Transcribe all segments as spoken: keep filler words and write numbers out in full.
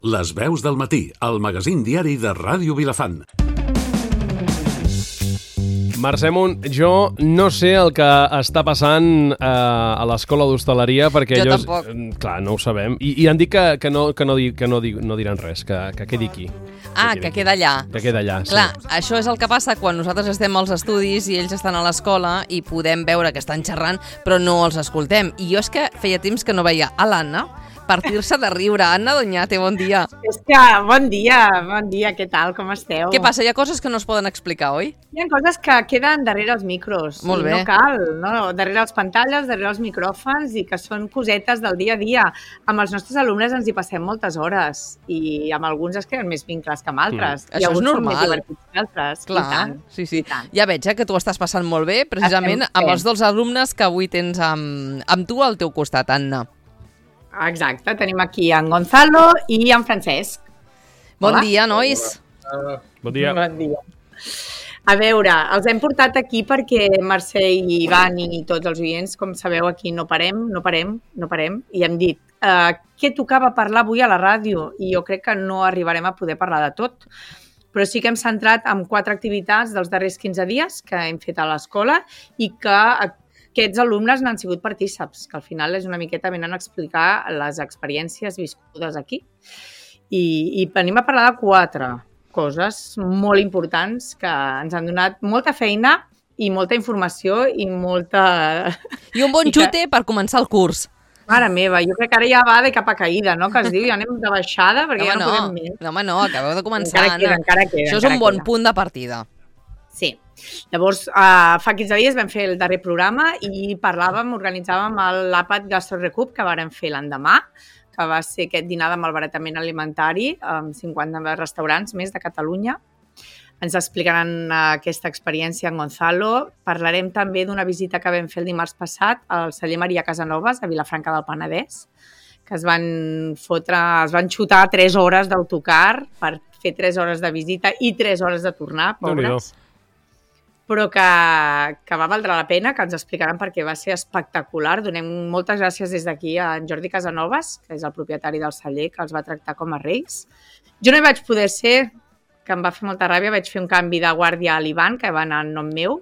Les veus del matí, el magazín diari de Ràdio Vilafant. Mercè Munt, jo no sé el que està passant eh, a l'escola d'hostaleria perquè jo ells, tampoc. clar, no ho sabem. I, i han dit que, que, no, que, no, di, que no, di, no diran res, que, que quedi aquí. Ah, que, que queda allà. Que queda allà, sí. Clar, això és el que passa quan nosaltres estem als estudis i ells estan a l'escola i podem veure que estan xerrant, però no els escoltem. I jo és que feia temps que no veia a l'Anna partir-se de riure. Anna Doñate, bon dia. És que, bon dia, bon dia, què tal, com esteu? Què passa? Hi ha coses que no es poden explicar, oi? Hi ha coses que queden darrere els micros. Molt bé. No cal, no? Darrere els pantalles, darrere els micròfons, i que són cosetes del dia a dia. Amb els nostres alumnes ens hi passem moltes hores i amb alguns es creen més vincles que amb altres. Mm. Això és normal. Més divertits que altres. Clar, I tant, sí, sí. i tant. Ja veig eh, que tu estàs passant molt bé, precisament Estem amb els dos alumnes que avui tens amb, amb tu al teu costat, Anna. Exacte, tenim aquí en Gonzalo i en Francesc. Bon Hola. dia, nois. Bon dia. Bon dia. A veure, els hem portat aquí perquè Mercè i Ivan i tots els oients, com sabeu, aquí no parem, no parem, no parem, i hem dit eh, què tocava parlar avui a la ràdio, i jo crec que no arribarem a poder parlar de tot, però sí que hem centrat en quatre activitats dels darrers quinze dies que hem fet a l'escola i que aquests alumnes n'han sigut partíceps, que al final és una miqueta venen a explicar les experiències viscudes aquí. I, i venim a parlar de quatre coses molt importants que ens han donat molta feina i molta informació i molta... I un bon I que... xute per començar el curs. Mare meva, jo crec que ara ja va de capa caïda, no? Que es diu, ja anem de baixada perquè no, ja no, no podem més. No, home, no, acabeu de començar, encara queda, Anna. encara queda, Això és un bon queda. punt de partida. Sí. Llavors, uh, fa quinze dies vam fer el darrer programa i parlàvem, organitzàvem l'àpat Gastrorecup que vàrem fer l'endemà, que va ser aquest dinar de malbaratament alimentari amb cinquanta restaurants més de Catalunya. Ens explicaran aquesta experiència en Gonzalo. Parlarem també d'una visita que vam fer el dimarts passat al celler Maria Casanovas, a Vilafranca del Penedès, que es van fotre, es van xutar tres hores d'autocar per fer tres hores de visita i tres hores de tornar, pobres. Però que, que va valdre la pena, que ens explicaran perquè va ser espectacular. Donem moltes gràcies des d'aquí a en Jordi Casanovas, que és el propietari del celler, que els va tractar com a reis. Jo no hi vaig poder ser, que em va fer molta ràbia, vaig fer un canvi de guàrdia a l'Ivan, que va anar en nom meu,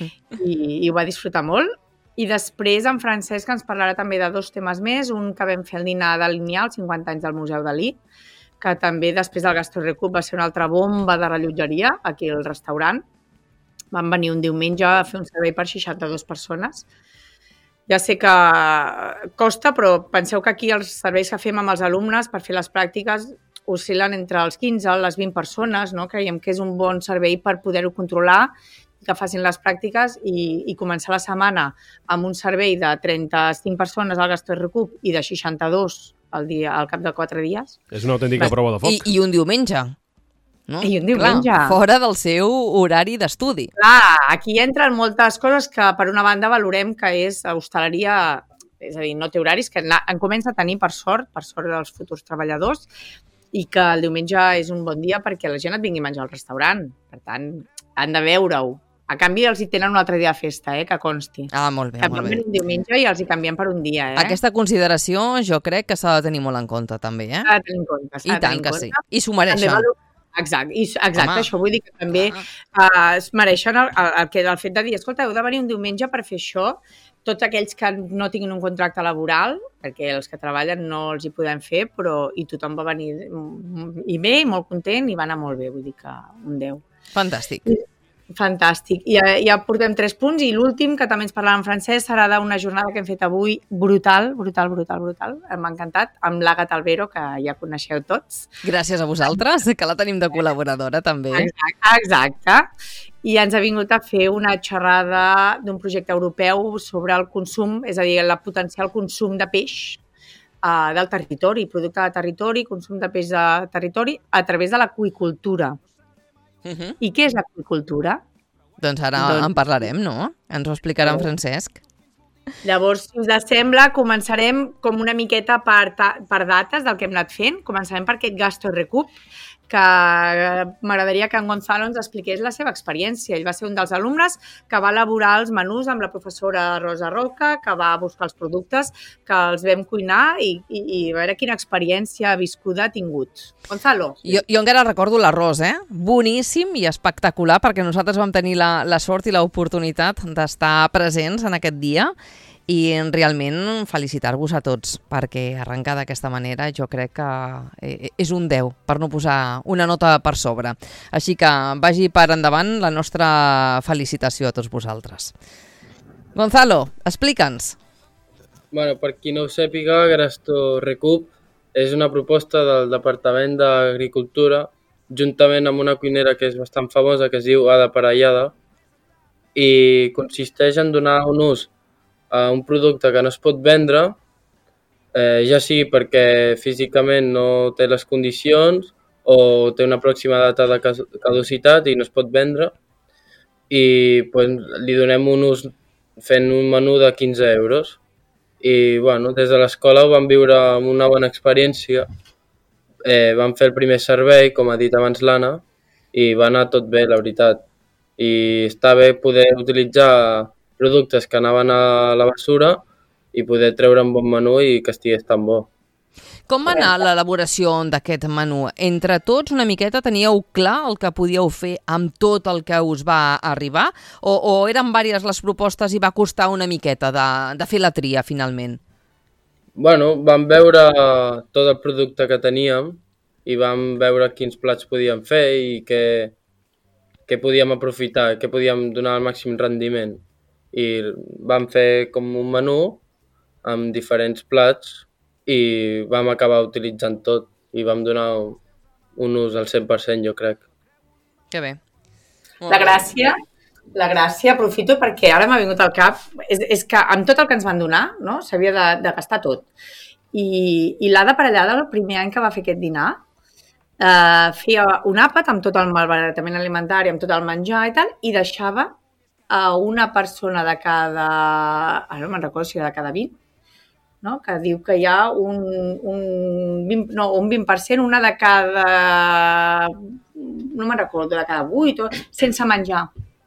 i, i ho va disfrutar molt. I després en Francesc ens parlarà també de dos temes més, un que vam fer el dinar de Lineal, cinquanta anys del Museu Dalí, que també després del Gastrorecup va ser una altra bomba de rellotgeria aquí al restaurant. Vam venir un diumenge a fer un servei per seixanta-dues persones. Ja sé que costa, però penseu que aquí els serveis que fem amb els alumnes per fer les pràctiques oscil·len entre els quinze i les vint persones, no? Creiem que és un bon servei per poder-ho controlar, que facin les pràctiques i, i començar la setmana amb un servei de trenta-cinc persones al Gastrorecup i de seixanta-dos al, dia, al cap de quatre dies. És una autèntica prova de foc. I, i un diumenge. No? I un diumenge. Clar, fora del seu horari d'estudi. Clar, aquí entren moltes coses que per una banda valorem que és hostaleria, és a dir, no té horaris, que en comença a tenir per sort, per sort dels futurs treballadors, i que el diumenge és un bon dia perquè la gent et vingui a menjar al restaurant. Per tant, han de veure-ho. A canvi, els hi tenen un altre dia de festa, eh, que consti. Ah, molt bé, que molt bé. un diumenge i els hi canviem per un dia, eh? Aquesta consideració jo crec que s'ha de tenir molt en compte, també, eh? S'ha de tenir en compte. I tant que sí. I s'ho mereixen. També Exacte, i, exacte Home. això vull dir que també uh, es mereixen el, el, el, que, el fet de dir, escolta, heu de venir un diumenge per fer això, tots aquells que no tinguin un contracte laboral, perquè els que treballen no els hi podem fer, però i tothom va venir i bé, i molt content, i va anar molt bé, vull dir que un deu. Fantàstic. Fantàstic. I ja, ja portem tres punts i l'últim, que també ens parlava en francès, serà d'una jornada que hem fet avui brutal, brutal, brutal, brutal. M'ha encantat, amb l'Àgata Albero, que ja coneixeu tots. Gràcies a vosaltres, que la tenim de col·laboradora també. Exacte, exacte. I ens ha vingut a fer una xerrada d'un projecte europeu sobre el consum, és a dir, el potencial consum de peix uh, del territori, producte de territori, consum de peix de territori, a través de l'aqüicultura. Uh -huh. I què és l'aqüicultura? Doncs ara doncs... en parlarem, no? Ens ho explicarà en Francesc. Llavors, si us sembla, començarem com una miqueta per, per dates del que hem anat fent. Començarem per aquest Gasto Recup, que m'agradaria que en Gonzalo ens expliqués la seva experiència. Ell va ser un dels alumnes que va elaborar els menús amb la professora Rosa Roca, que va buscar els productes, que els vam cuinar i, i, i a veure quina experiència viscuda ha tingut. Gonzalo. Jo, jo encara recordo l'arròs, eh? Boníssim i espectacular, perquè nosaltres vam tenir la, la sort i l'oportunitat d'estar presents en aquest dia. I realment felicitar-vos a tots, perquè arrencar d'aquesta manera jo crec que és un deu, per no posar una nota per sobre. Així que vagi per endavant la nostra felicitació a tots vosaltres. Gonzalo, explica'ns. Bueno, per qui no ho sàpiga, Gasto Recup és una proposta del Departament d'Agricultura, juntament amb una cuinera que és bastant famosa, que es diu Ada Parellada, i consisteix en donar un ús a un producte que no es pot vendre, eh, ja sigui perquè físicament no té les condicions o té una pròxima data de caducitat i no es pot vendre, i pues, li donem un ús fent un menú de quinze euros. I bueno, des de l'escola ho vam viure amb una bona experiència. Eh, vam fer el primer servei, com ha dit abans l'Anna, i va anar tot bé, la veritat. I està bé poder utilitzar productes que anaven a la bessura i poder treure un bon menú i que estigués tan bo. Com va anar l'elaboració d'aquest menú? Entre tots una miqueta teníeu clar el que podíeu fer amb tot el que us va arribar? O, o eren diverses les propostes i va costar una miqueta de, de fer la tria finalment? Bueno, vam veure tot el producte que teníem i vam veure quins plats podíem fer i què, què podíem aprofitar, què podíem donar al màxim rendiment. I vam fer com un menú amb diferents plats i vam acabar utilitzant tot i vam donar un ús al cent per cent, jo crec. Que bé. La gràcia, la gràcia, aprofito perquè ara m'ha vingut al cap, és, és que amb tot el que ens van donar, no, s'havia de, de gastar tot. I, i l'Ada Parellada, el primer any que va fer aquest dinar, eh, feia un àpat amb tot el malbaratament alimentari, amb tot el menjar i tal, i deixava a una persona de cada, ara no me'n recordo si era de cada vint, no? Que diu que hi ha un, un, vint, no, un vint per cent, una de cada, no me'n recordo, de cada vuit, sense menjar.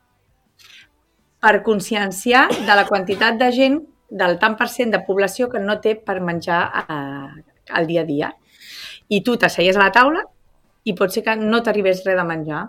Per conscienciar de la quantitat de gent, del tant per cent de població que no té per menjar eh, al dia a dia. I tu t'asseies a la taula i pot ser que no t'arribés res de menjar.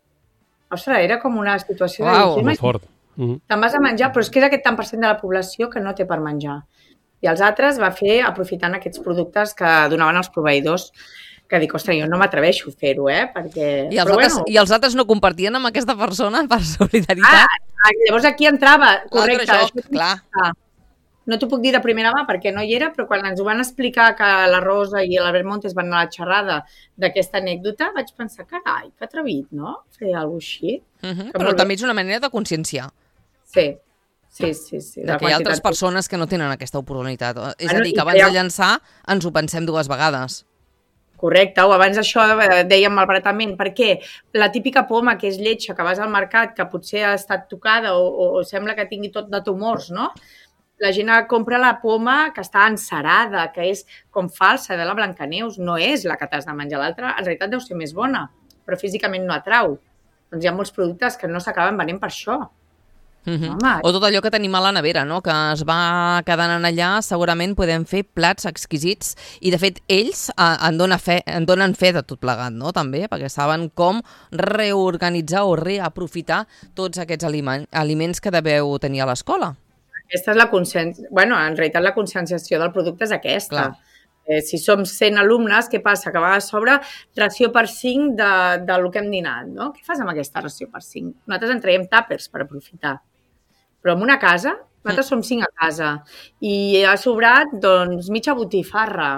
Ostres, era com una situació Uau, de... Molt fort. Mm-hmm. Te'n vas a menjar, però és que és aquest tant per cent de la població que no té per menjar. I els altres va fer aprofitant aquests productes que donaven els proveïdors, que dic, ostres, jo no m'atreveixo a fer-ho, eh? Perquè... I els, altres, bueno... I els altres no compartien amb aquesta persona per solidaritat? Ah, llavors aquí entrava, correcte. L'altre joc, clar. Ah, no t'ho puc dir de primera mà perquè no hi era, però quan ens ho van explicar que la Rosa i l'Albert Montes van anar a la xerrada d'aquesta anècdota, vaig pensar, carai, que atrevit, no? Fer alguna cosa així. Uh-huh, però també és una manera de conscienciar. Sí, sí, sí. sí de que hi ha altres persones que no tenen aquesta oportunitat. És bueno, a dir, que abans de llançar ens ho pensem dues vegades. Correcte, o abans d'això dèiem malbaratament, perquè la típica poma que és lletja, que vas al mercat, que potser ha estat tocada o, o, o sembla que tingui tot de tumors, no? La gent compra la poma que està encerada, que és com falsa, de la Blancaneus. No és la que t'has de menjar. L'altra, en realitat, deu ser més bona, però físicament no atrau. Doncs hi ha molts productes que no s'acaben venent per això. Mm-hmm. Home. O tot allò que tenim a la nevera, no? Que es va quedant en allà, segurament podem fer plats exquisits i, de fet, ells eh, en, dona fe, en donen fe de tot plegat, no? També, perquè saben com reorganitzar o reaprofitar tots aquests aliment, aliments que deveu tenir a l'escola. Aquesta és la consciència... Bueno, en realitat la conscienciació del producte és aquesta. Eh, si som cent alumnes, què passa? Que va a sobre ració per cinc de, de lo que hem dinat, no? Què fas amb aquesta ració per cinc? Nosaltres en traiem tàpers per aprofitar. Però en una casa, nosaltres som cinc a casa, i ha sobrat, doncs, mitja botifarra.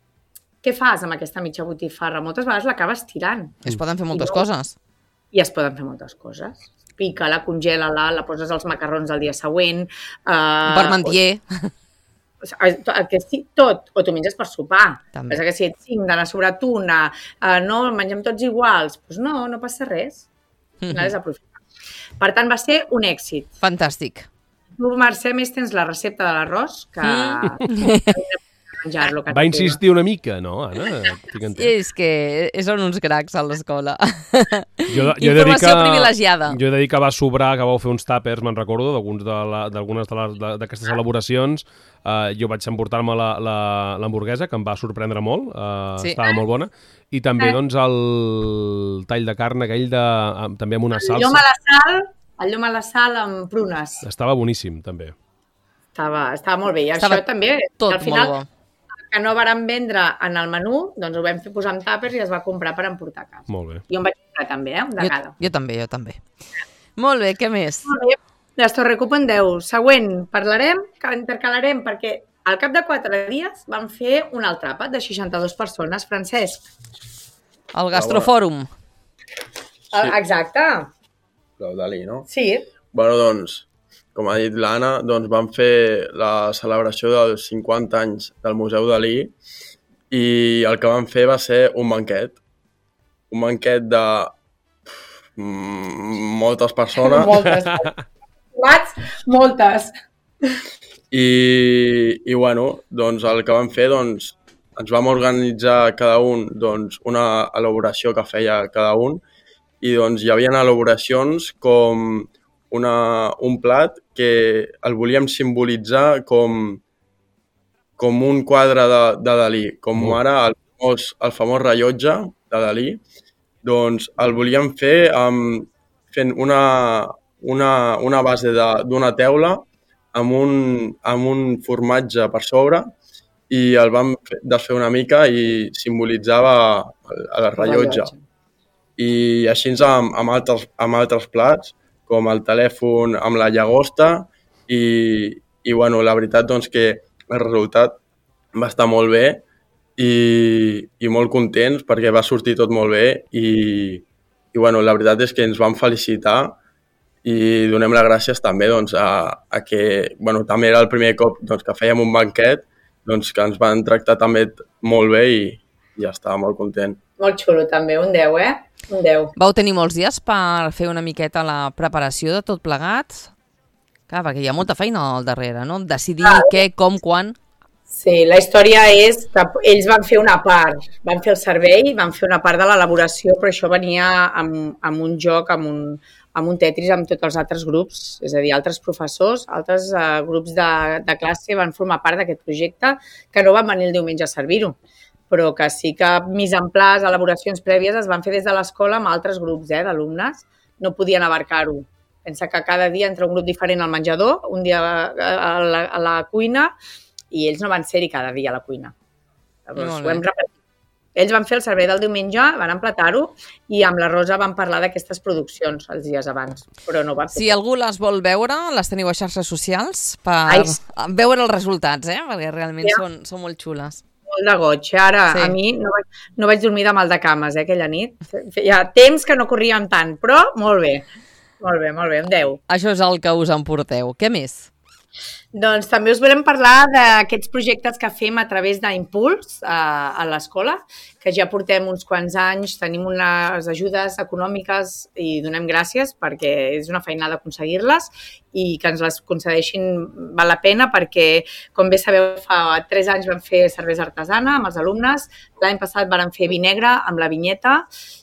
Què fas amb aquesta mitja botifarra? Moltes vegades l'acabes tirant. Es poden fer moltes I no, coses. I es poden fer moltes coses. Pica-la, congela-la, la poses als macarrons el dia següent. Uh, un parmentier. O, el que sí, tot. O t'ho menges per sopar. També. És que si ets cinc, n'ha sobrat una, uh, no, mengem tots iguals. Doncs no, no passa res. Al final és aprofitar. Per tant, va ser un èxit. Fantàstic. Tu, Mercè, més tens la recepta de l'arròs que... menjar-lo. Va insistir una mica, no, Anna? És que són uns cracs a l'escola. Jo, jo Informació que, privilegiada. Jo he de dir que va sobrar, que vau fer uns tàpers, me'n recordo, d'algunes d'aquestes celebracions. Uh, jo vaig emportar-me l'hamburguesa, que em va sorprendre molt, uh, sí. Estava molt bona, i també doncs, el tall de carn aquell de, uh, també amb una salsa. El llom a la sal, el llom a la sal amb prunes. Estava boníssim, també. Estava, estava molt bé, i estava això també, tot al final, molt bo. Que no varen vendre en el menú, doncs ho vam fer posar en tàpers i es va comprar per emportar a casa. Molt bé. Jo em vaig comprar també, eh, un de cada. Jo, jo també, jo també. Molt bé, què més? Molt bé, Gastor Recup en deu. Següent, parlarem, intercalarem, perquè al cap de quatre dies vam fer un altre àpat de seixanta-dues persones. Francesc. El Gastrofòrum. Sí. Exacte. L'Eudalí, no? Sí. Bueno, doncs, com ha dit l'Anna, doncs vam fer la celebració dels cinquanta anys del Museu Dalí i el que vam fer va ser un banquet. Un banquet de moltes persones. Moltes. Moltes. I, i bueno, doncs el que vam fer, doncs, ens vam organitzar cada un doncs, una elaboració que feia cada un i doncs hi havia elaboracions com Una, un plat que el volíem simbolitzar com, com un quadre de, de Dalí, com mm. ara el famós, el famós rellotge de Dalí, doncs el volíem fer amb, fent una, una, una base d'una teula amb un, amb un formatge per sobre i el vam desfer una mica i simbolitzava el, el rellotge. I així amb, amb, altres, amb altres plats, com el telèfon amb la llagosta i, i bueno, la veritat doncs que el resultat va estar molt bé i, i molt contents perquè va sortir tot molt bé i, i bueno, la veritat és que ens vam felicitar i donem les gràcies també doncs, a, a que bueno, també era el primer cop doncs, que fèiem un banquet doncs, que ens van tractar també molt bé i ja estava molt content. Molt xulo també, un deu, eh? Un deu. Vau tenir molts dies per fer una miqueta la preparació de tot plegat? Clar, perquè hi ha molta feina al darrere, no? Decidir ah. què, com, quan... Sí, la història és que ells van fer una part, van fer el servei, van fer una part de l'elaboració, però això venia amb, amb un joc, amb un, amb un Tetris amb tots els altres grups, és a dir, altres professors, altres uh, grups de, de classe van formar part d'aquest projecte que no van venir el diumenge a servir-ho, però que sí que mise en place, elaboracions prèvies es van fer des de l'escola amb altres grups eh, d'alumnes, no podien abarcar-ho. Pensa que cada dia entra un grup diferent al menjador, un dia a la, a la cuina, i ells no van ser-hi cada dia a la cuina. Llavors, ho hem repetit. Ells van fer el servei del diumenge, van emplatar-ho, i amb la Rosa van parlar d'aquestes produccions els dies abans, però no va fer. Si algú les vol veure, les teniu a xarxes socials per Ai. veure els resultats, eh? Perquè realment ja. són, són molt xules. Molt de goig. Ara, sí. a mi no vaig, no vaig dormir de mal de cames, eh, aquella nit. Feia temps que no corríem tant, però molt bé. Molt bé, molt bé, un deu. Això és el que us emporteu. Què més? Doncs també us volem parlar d'aquests projectes que fem a través d'Impuls a, a l'escola, que ja portem uns quants anys, tenim unes ajudes econòmiques i donem gràcies perquè és una feinada aconseguir-les i que ens les concedeixin val la pena perquè, com bé sabeu, fa tres anys vam fer cervesa artesana amb els alumnes, l'any passat vam fer vi negre amb la vinyeta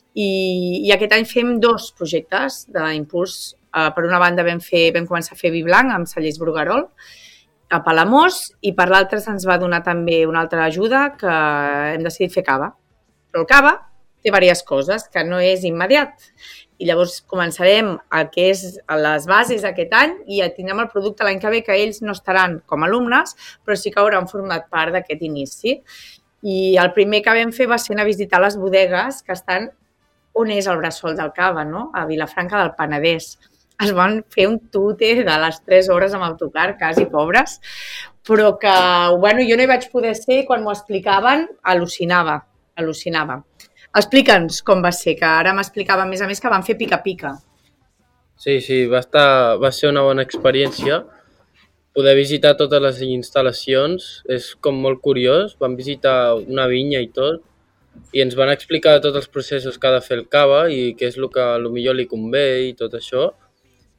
i, i aquest any fem dos projectes d'Impuls. Uh, per una banda vam, fer, vam començar a fer vi blanc amb cellers Bruguerol a Palamós i per l'altra se'ns va donar també una altra ajuda que hem decidit fer cava. Però el cava té diverses coses, que no és immediat. I llavors començarem el que és les bases aquest any i ja tindrem el producte l'any que ve, que ells no estaran com a alumnes, però sí que hauran format part d'aquest inici. I el primer que vam fer va ser anar a visitar les bodegues que estan on és el bressol del cava, no? A Vilafranca del Penedès. Es van fer un tute de les tres hores amb autocar, quasi pobres, però que, bueno, jo no hi vaig poder ser, quan m'ho explicaven, al·lucinava, al·lucinava. Explica'ns com va ser, que ara m'explicava, a més a més, que van fer pica-pica. Sí, sí, va, estar, va ser una bona experiència. Poder visitar totes les instal·lacions és com molt curiós. Vam visitar una vinya i tot, i ens van explicar tots els processos que ha de fer el cava i què és el que potser li convé i tot això.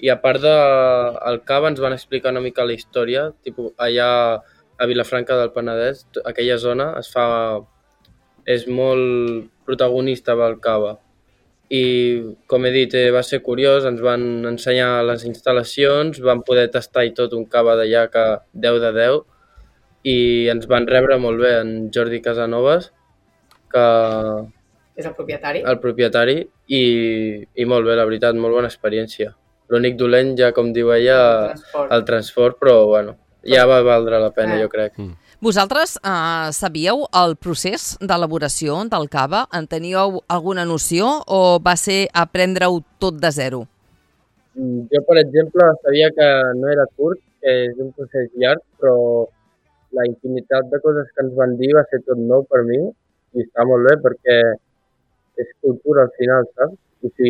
I a part del cava ens van explicar una mica la història, tipus, allà a Vilafranca del Penedès, aquella zona es fa, és molt protagonista pel cava. I, com he dit, va ser curiós, ens van ensenyar les instal·lacions, vam poder tastar i tot un cava d'allà que deu de deu, i ens van rebre molt bé en Jordi Casanovas, que és el propietari. El propietari, i, i molt bé, la veritat, molt bona experiència. L'únic dolent, ja com diu ella, el transport, el transport però bueno, ja va valdre la pena, eh. jo crec. Mm. Vosaltres eh, sabíeu el procés d'elaboració del cava? En teníeu alguna noció o va ser aprendre-ho tot de zero? Jo, per exemple, sabia que no era curt, que és un procés llarg, però la infinitat de coses que ens van dir va ser tot nou per mi i està molt bé perquè és cultura al final, saps? I si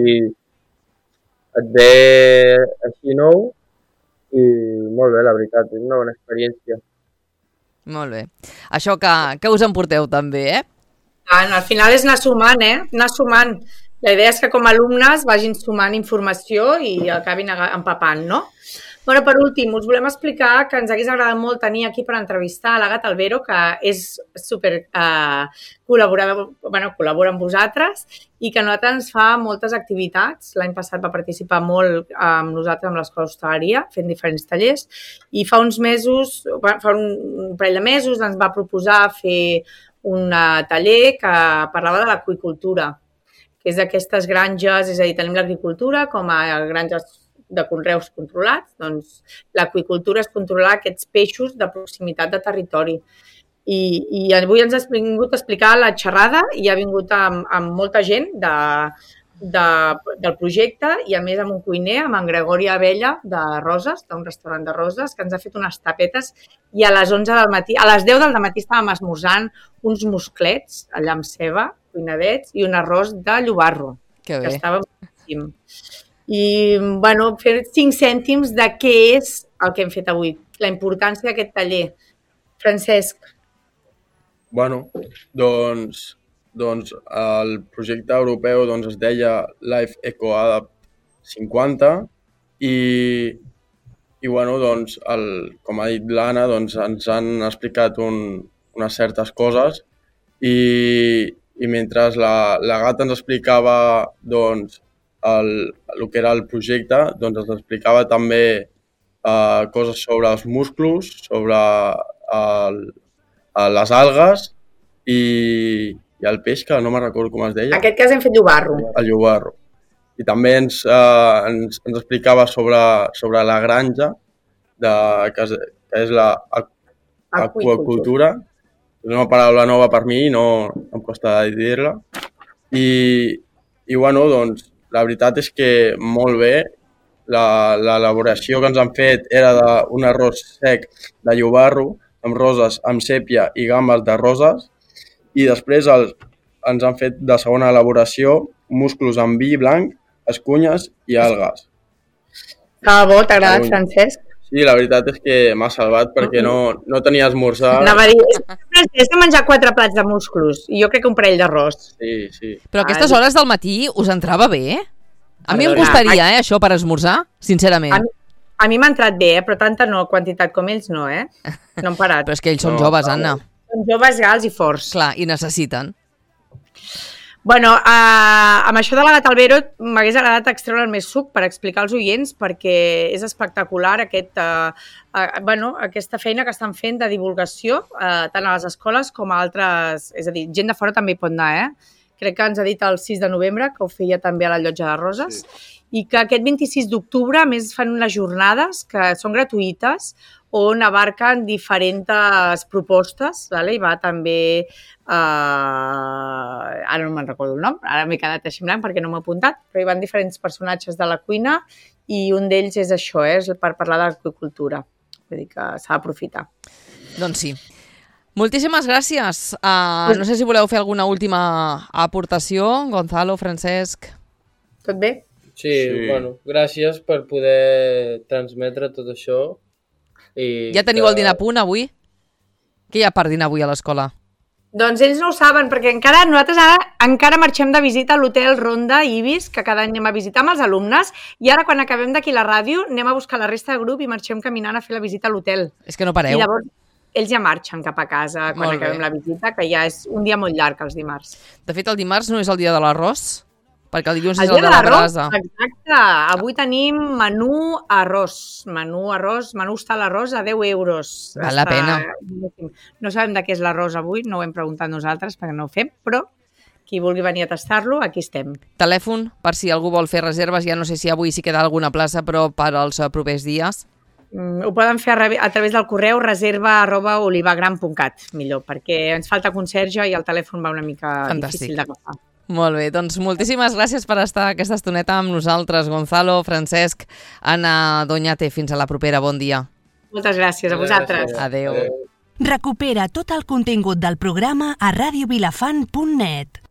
et ve així nou i molt bé, la veritat, és una bona experiència. Molt bé. Això que, que us emporteu també, eh? Ah, al final és anar sumant, eh? Anar sumant. La idea és que com a alumnes vagin sumant informació i acabin empapant, no? Bueno, per últim, us volem explicar que ens hagués agradat molt tenir aquí per entrevistar a l'Àgata Albero, que és super eh, col·laborador, bueno, col·labora amb vosaltres i que a nosaltres ens fa moltes activitats. L'any passat va participar molt amb nosaltres amb l'Escola Hostaleria, fent diferents tallers, i fa uns mesos, fa un parell de mesos, ens va proposar fer un taller que parlava de l'aqüicultura, que és d'aquestes granges, és a dir, tenim l'agricultura com a granges de conreus controlats, doncs l'aqüicultura és controlar aquests peixos de proximitat de territori. I, i avui ens ha vingut a explicar la xerrada i ha vingut amb, amb molta gent de, de, del projecte i a més amb un cuiner, amb en Gregori Abella de Roses, d'un restaurant de Roses, que ens ha fet unes tapetes i a les onze del matí, a les deu del matí estàvem esmorzant uns musclets allà amb ceba, cuinadets i un arròs de llobarro. Que bé. Que estava boníssim. I, bueno, fer cinc cèntims de què és el que hem fet avui, la importància d'aquest taller. Francesc. Bueno, doncs, doncs el projecte europeu doncs, es deia Life Eco Adapt cinquanta i, i bueno, doncs, el, com ha dit l'Anna, doncs, ens han explicat un, unes certes coses i, i mentre la, la Gata ens explicava doncs, el, el que era el projecte, doncs ens explicava també eh, coses sobre els musclos, sobre el, les algues i, i el peix, que no me'n recordo com es deia. En aquest cas hem fet llobarro. El llobarro. I també ens, eh, ens, ens explicava sobre, sobre la granja, de, que, és, que és la aquacultura. És una paraula nova per mi, no em costa dir-la. I, i bueno, doncs, la veritat és que molt bé, l'elaboració que ens han fet era d'un arròs sec de llobarro, amb roses, amb sèpia i gambes de roses, i després el, ens han fet de segona elaboració musclos amb vi blanc, escunyes i algues. Ah, bo, t'ha agradat, Francesc? Sí, la veritat és que m'ha salvat perquè no, no tenia esmorzar. Anava a dir, Francesc ha menjat quatre plats de musclos i jo crec que un parell d'arròs. Sí, sí. Però a aquestes hores del matí us entrava bé? A mi em costaria, eh, això per esmorzar, sincerament. A mi, a mi m'ha entrat bé, eh, però tanta no, quantitat com ells no, eh? No han parat. Però és que ells són no, joves, Anna. Són joves, gals i forts. Clar, i necessiten. Bueno, eh, amb això de l'Àgata Albero m'hagués agradat extreure el més suc per explicar als oients perquè és espectacular aquest, eh, eh, bueno, aquesta feina que estan fent de divulgació eh, tant a les escoles com a altres... És a dir, gent de fora també hi pot anar, eh? Crec que ens ha dit el sis de novembre, que ho feia també a la Llotja de Roses, sí. I que aquest vint-i-sis d'octubre a més fan unes jornades que són gratuïtes on abarquen diferents propostes, vale? I va també, eh, ara no me'n recordo el nom, ara m'he quedat així en blanc perquè no m'he apuntat, però hi van diferents personatges de la cuina i un d'ells és això, eh? És per parlar d'agricultura, vull dir que s'ha d'aprofitar. Doncs sí. Moltíssimes gràcies. Uh, no sé si voleu fer alguna última aportació, Gonzalo, Francesc. Tot bé? Sí, sí. Bueno, gràcies per poder transmetre tot això. I ja teniu que... el dinar a punt avui? Què hi ha per dinar avui a l'escola? Doncs ells no ho saben, perquè encara nosaltres ara encara marxem de visita a l'hotel Ronda Ibis, que cada any anem a visitar amb els alumnes, i ara quan acabem d'aquí la ràdio anem a buscar la resta de grup i marxem caminant a fer la visita a l'hotel. És que no pareu. I llavors ells ja marxen cap a casa quan acabem la visita, que ja és un dia molt llarg, els dimarts. De fet, el dimarts no és el dia de l'arròs, perquè el dilluns el és el de la brasa. Exacte. Avui tenim menú arròs. Menú arròs, menú està l'arròs a deu euros. Val la pena. No sabem de què és l'arròs avui, no ho hem preguntat nosaltres perquè no ho fem, però qui vulgui venir a tastar-lo, aquí estem. Telèfon, per si algú vol fer reserves, ja no sé si avui sí queda alguna plaça, però per als propers dies. Mm, ho poden fer a, a través del correu reserva arroba olivagram punt cat, millor, perquè ens falta conserge i el telèfon va una mica Fantàstic. Difícil d'agafar. Molt bé, doncs moltíssimes gràcies per estar aquesta estoneta amb nosaltres, Gonzalo, Francesc, Anna Doñate. Fins a la propera, bon dia. Moltes gràcies a vosaltres. Adéu. Recupera tot el contingut del programa a radio vilafant punt net.